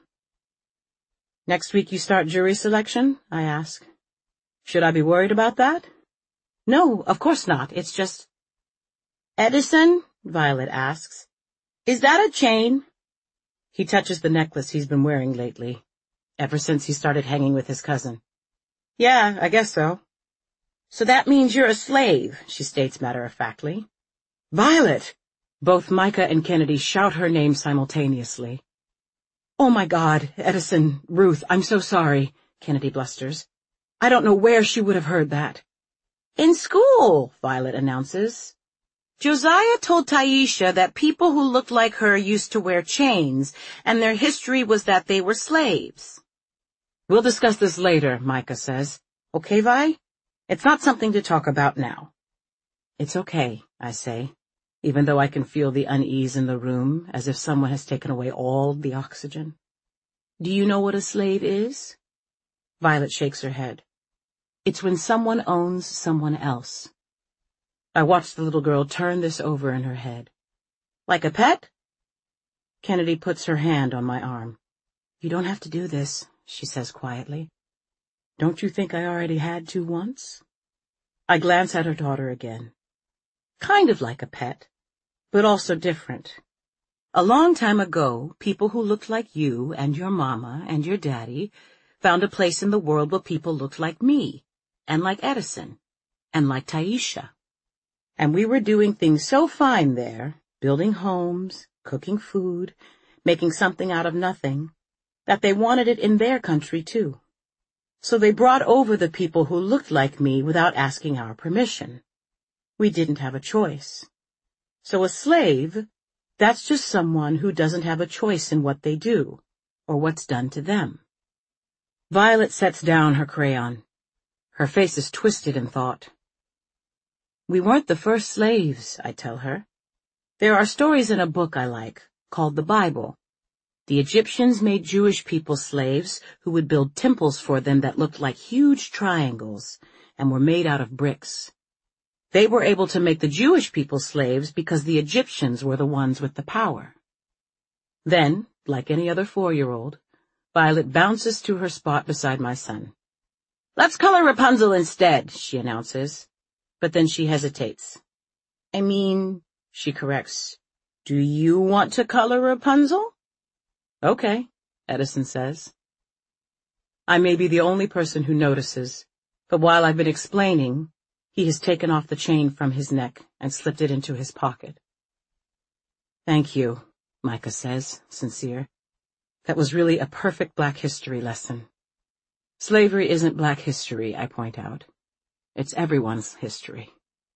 "Next week you start jury selection?" I ask. "Should I be worried about that?" "No, of course not. It's just—" "Edison," Violet asks, "is that a chain?" He touches the necklace he's been wearing lately, ever since he started hanging with his cousin. "Yeah, I guess so." "So that means you're a slave," she states matter-of-factly. "Violet!" Both Micah and Kennedy shout her name simultaneously. "Oh my God, Edison, Ruth, I'm so sorry," Kennedy blusters. "I don't know where she would have heard that." "In school," Violet announces. "Josiah told Taisha that people who looked like her used to wear chains, and their history was that they were slaves." "We'll discuss this later," Micah says. "Okay, Vi? It's not something to talk about now." "It's okay," I say, even though I can feel the unease in the room, as if someone has taken away all the oxygen. "Do you know what a slave is?" Violet shakes her head. "It's when someone owns someone else." I watch the little girl turn this over in her head. "Like a pet?" Kennedy puts her hand on my arm. "You don't have to do this," she says quietly. "Don't you think I already had to once?" I glance at her daughter again. Kind of like a pet, but also different. A long time ago, people who looked like you and your mama and your daddy found a place in the world where people looked like me, and like Edison, and like Taisha. And we were doing things so fine there, building homes, cooking food, making something out of nothing, that they wanted it in their country too. So they brought over the people who looked like me without asking our permission. We didn't have a choice. So a slave, that's just someone who doesn't have a choice in what they do, or what's done to them. Violet sets down her crayon. Her face is twisted in thought. We weren't the first slaves, I tell her. There are stories in a book I like, called the Bible. The Egyptians made Jewish people slaves who would build temples for them that looked like huge triangles and were made out of bricks. They were able to make the Jewish people slaves because the Egyptians were the ones with the power. Then, like any other 4-year-old, Violet bounces to her spot beside my son. "Let's color Rapunzel instead," she announces, but then she hesitates. "I mean," she corrects, "do you want to color Rapunzel?" "Okay," Edison says. I may be the only person who notices, but while I've been explaining, he has taken off the chain from his neck and slipped it into his pocket. "Thank you," Micah says, sincere. "That was really a perfect Black history lesson." Slavery isn't Black history, I point out. It's everyone's history.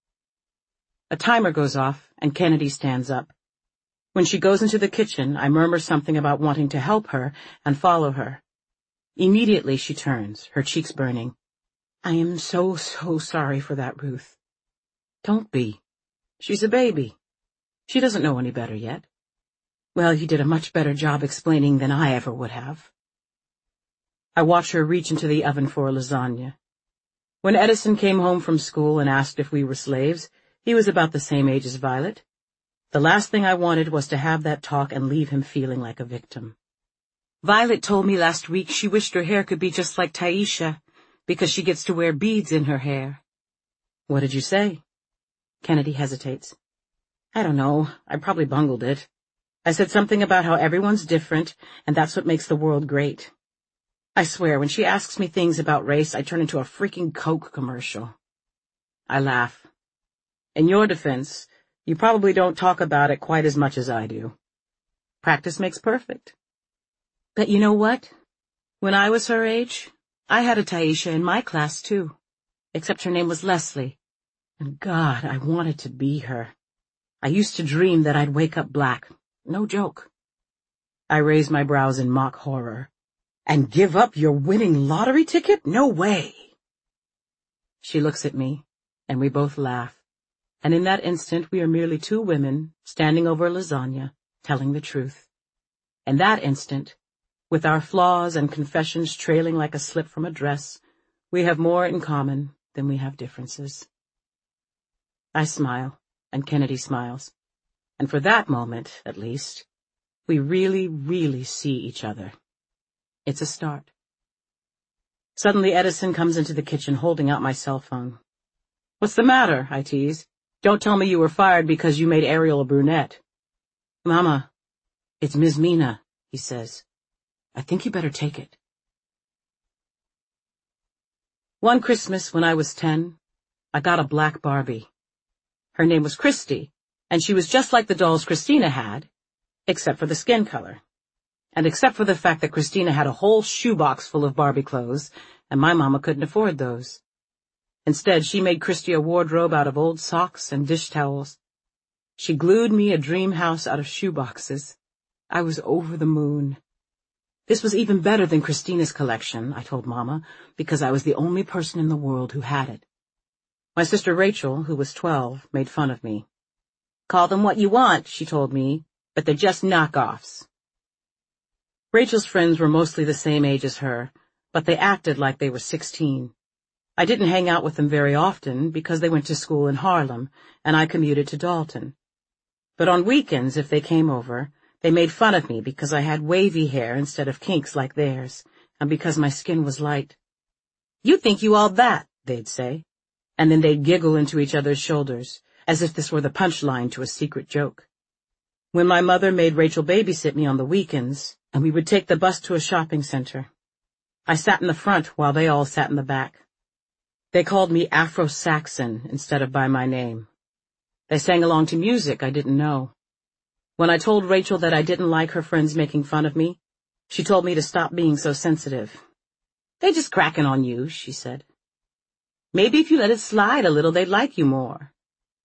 A timer goes off, and Kennedy stands up. When she goes into the kitchen, I murmur something about wanting to help her and follow her. Immediately she turns, her cheeks burning. "I am so sorry for that, Ruth." "Don't be. She's a baby. She doesn't know any better yet." "Well, you did a much better job explaining than I ever would have." I watch her reach into the oven for a lasagna. When Edison came home from school and asked if we were slaves, he was about the same age as Violet. The last thing I wanted was to have that talk and leave him feeling like a victim. Violet told me last week she wished her hair could be just like Taisha, because she gets to wear beads in her hair. "What did you say?" Kennedy hesitates. "I don't know. I probably bungled it. I said something about how everyone's different, and that's what makes the world great. I swear, when she asks me things about race, I turn into a freaking Coke commercial." I laugh. "In your defense, you probably don't talk about it quite as much as I do. Practice makes perfect. But you know what? When I was her age, I had a Taisha in my class too, except her name was Leslie. And God, I wanted to be her. I used to dream that I'd wake up Black. No joke." I raise my brows in mock horror. "And give up your winning lottery ticket? No way." She looks at me, and we both laugh. And in that instant we are merely two women, standing over lasagna, telling the truth. In that instant, with our flaws and confessions trailing like a slip from a dress, we have more in common than we have differences. I smile, and Kennedy smiles. And for that moment, at least, we really, really see each other. It's a start. Suddenly Edison comes into the kitchen holding out my cell phone. "What's the matter?" I tease. "Don't tell me you were fired because you made Ariel a brunette." "Mama, it's Ms. Mina," he says. "I think you better take it." One Christmas when I was 10, I got a black Barbie. Her name was Christy, and she was just like the dolls Christina had, except for the skin color. And except for the fact that Christina had a whole shoebox full of Barbie clothes, and my mama couldn't afford those. Instead, she made Christy a wardrobe out of old socks and dish towels. She glued me a dream house out of shoeboxes. I was over the moon. This was even better than Christina's collection, I told Mama, because I was the only person in the world who had it. My sister Rachel, who was 12, made fun of me. "Call them what you want," she told me, "but they're just knockoffs." Rachel's friends were mostly the same age as her, but they acted like they were 16. I didn't hang out with them very often because they went to school in Harlem, and I commuted to Dalton. But on weekends, if they came over, they made fun of me because I had wavy hair instead of kinks like theirs, and because my skin was light. "You think you all that," they'd say, and then they'd giggle into each other's shoulders, as if this were the punchline to a secret joke. when my mother made Rachel babysit me on the weekends, and we would take the bus to a shopping center. I sat in the front while they all sat in the back. They called me Afro-Saxon instead of by my name. They sang along to music I didn't know. When I told Rachel that I didn't like her friends making fun of me, she told me to stop being so sensitive. "They just cracking on you," she said. "Maybe if you let it slide a little, they'd like you more."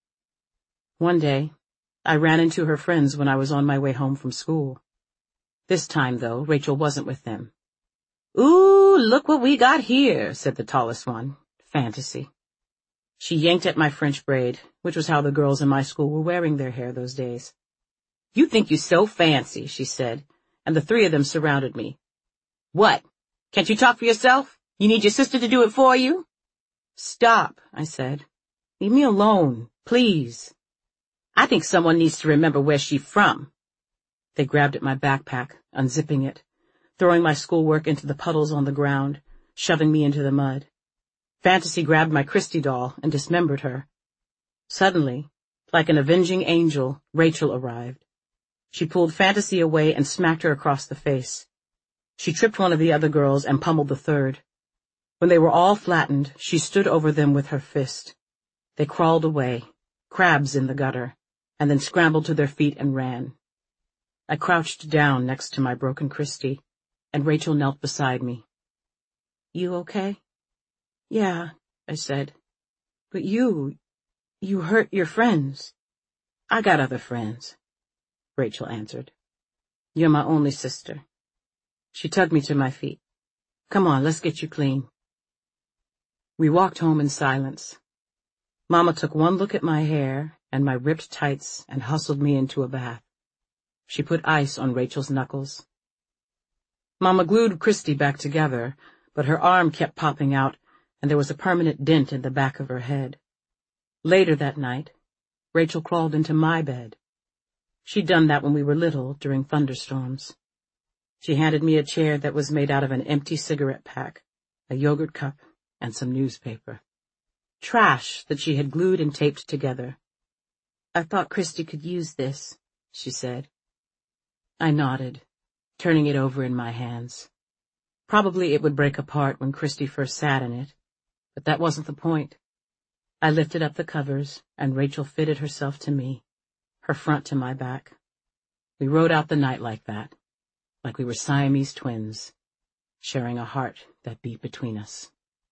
One day, I ran into her friends when I was on my way home from school. This time, though, Rachel wasn't with them. "Ooh, look what we got here," said the tallest one, Fantasy. She yanked at my French braid, which was how the girls in my school were wearing their hair those days. "You think you're so fancy," she said, and the three of them surrounded me. "What? Can't you talk for yourself? You need your sister to do it for you?" "Stop," I said. "Leave me alone, please. I think someone needs to remember where she's from." They grabbed at my backpack, unzipping it, throwing my schoolwork into the puddles on the ground, shoving me into the mud. Fantasy grabbed my Christy doll and dismembered her. Suddenly, like an avenging angel, Rachel arrived. She pulled Fantasy away and smacked her across the face. She tripped one of the other girls and pummeled the third. When they were all flattened, she stood over them with her fist. They crawled away, crabs in the gutter, and then scrambled to their feet and ran. I crouched down next to my broken Christy, and Rachel knelt beside me. "You okay?" "Yeah," I said. "But you hurt your friends." "I got other friends," Rachel answered. "You're my only sister." She tugged me to my feet. "Come on, let's get you clean." We walked home in silence. Mama took one look at my hair and my ripped tights and hustled me into a bath. She put ice on Rachel's knuckles. Mama glued Christy back together, but her arm kept popping out, and there was a permanent dent in the back of her head. Later that night, Rachel crawled into my bed. She'd done that when we were little, during thunderstorms. She handed me a chair that was made out of an empty cigarette pack, a yogurt cup, and some newspaper. Trash that she had glued and taped together. "I thought Christy could use this," she said. I nodded, turning it over in my hands. Probably it would break apart when Christy first sat in it, but that wasn't the point. I lifted up the covers, and Rachel fitted herself to me, her front to my back. We rode out the night like that, like we were Siamese twins, sharing a heart that beat between us.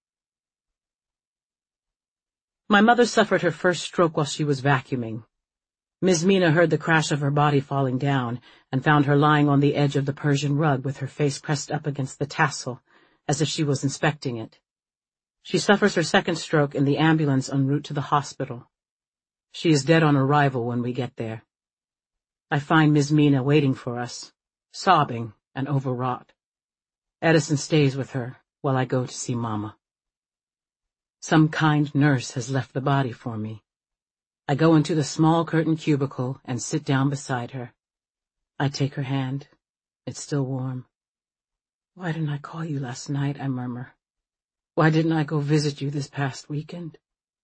My mother suffered her first stroke while she was vacuuming. Ms. Mina heard the crash of her body falling down and found her lying on the edge of the Persian rug with her face pressed up against the tassel, as if she was inspecting it. She suffers her second stroke in the ambulance en route to the hospital. She is dead on arrival when we get there. I find Ms. Mina waiting for us, sobbing and overwrought. Edison stays with her while I go to see Mama. Some kind nurse has left the body for me. I go into the small curtained cubicle and sit down beside her. I take her hand. It's still warm. "Why didn't I call you last night?" I murmur. "Why didn't I go visit you this past weekend?"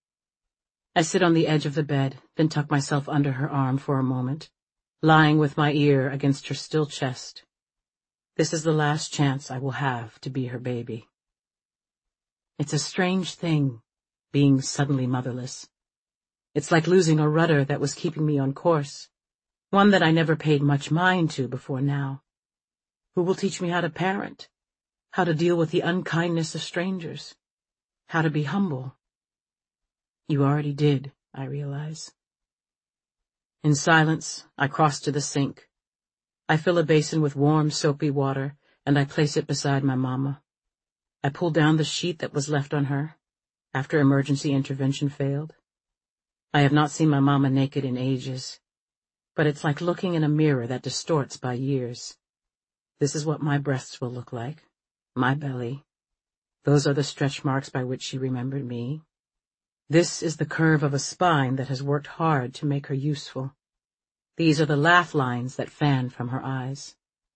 I sit on the edge of the bed, then tuck myself under her arm for a moment, lying with my ear against her still chest. This is the last chance I will have to be her baby. It's a strange thing, being suddenly motherless. It's like losing a rudder that was keeping me on course, one that I never paid much mind to before now. Who will teach me how to parent, how to deal with the unkindness of strangers, how to be humble? You already did, I realize. In silence, I cross to the sink. I fill a basin with warm, soapy water, and I place it beside my mama. I pull down the sheet that was left on her, after emergency intervention failed. I have not seen my mama naked in ages, but it's like looking in a mirror that distorts by years. This is what my breasts will look like, my belly. Those are the stretch marks by which she remembered me. This is the curve of a spine that has worked hard to make her useful. These are the laugh lines that fan from her eyes.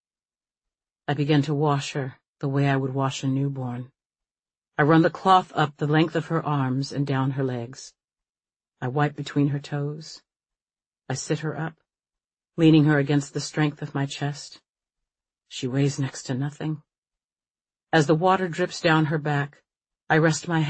I begin to wash her the way I would wash a newborn. I run the cloth up the length of her arms and down her legs. I wipe between her toes. I sit her up. leaning her against the strength of my chest. She weighs next to nothing. As the water drips down her back, I rest my